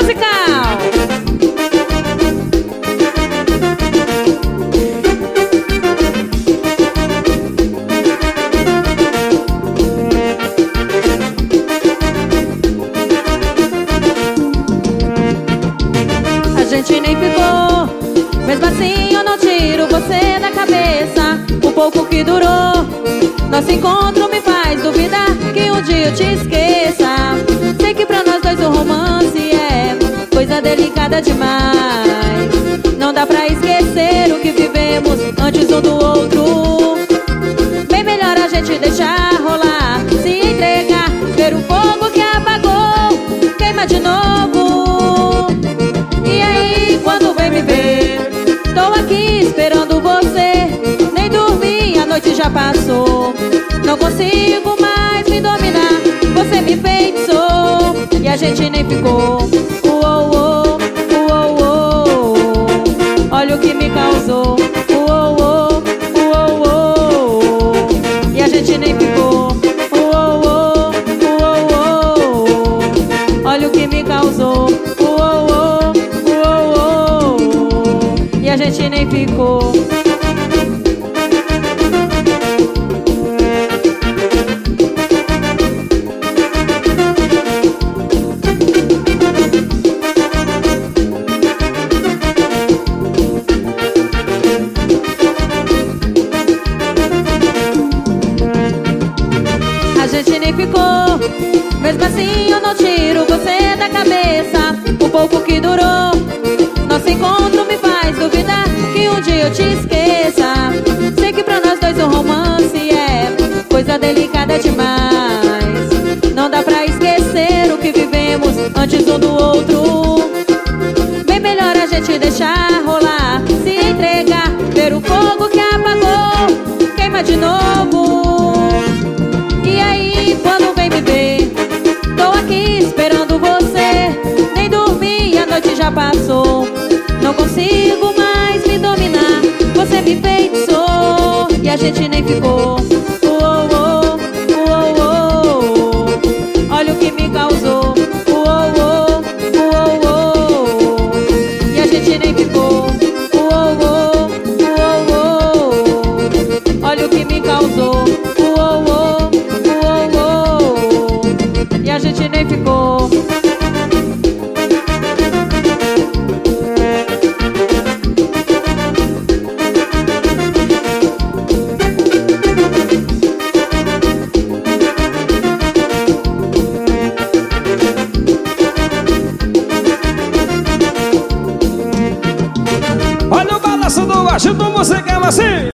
musical. A gente nem ficou, mesmo assim eu não tiro você da cabeça. O pouco que durou, nosso encontro me faz duvidar que um dia eu te esqueça. Sei que pra nós dois o romance é coisa delicada demais. Não dá pra esquecer o que vivemos antes um do outro. Bem melhor a gente deixar rolar, se entregar, ver o fogo que apagou queima de novo. E aí quando vem me ver, tô aqui esperando você. Nem dormi, a noite já passou. Não consigo mais me dominar, você me enfeitiçou. E a gente nem ficou. Uou, uou, uou. Olha o que me causou. Uou, uou, uou. E a gente nem ficou. Uou, uou. Olha o que me causou. Uou, uou. E a gente nem ficou. A gente nem ficou, mesmo assim eu não tiro você da cabeça. O pouco que durou, nosso encontro me faz duvidar que um dia eu te esqueça. Sei que pra nós dois o romance é coisa delicada demais. Não dá pra esquecer o que vivemos antes um do outro. Bem melhor a gente deixar rolar, se entregar, ver o fogo que apagou queima de novo. E aí quando vem me ver, tô aqui esperando você. Nem dormi, a noite já passou. Não consigo mais me dominar, você me enfeitiçou. E a gente nem ficou. Uou, uou, uou. Olha o que me causou. Uou, uou. E a gente nem ficou. Uou, uou. Olha o que me causou. Uou, e a gente nem ficou. Olha o balanço do baixo do musical assim.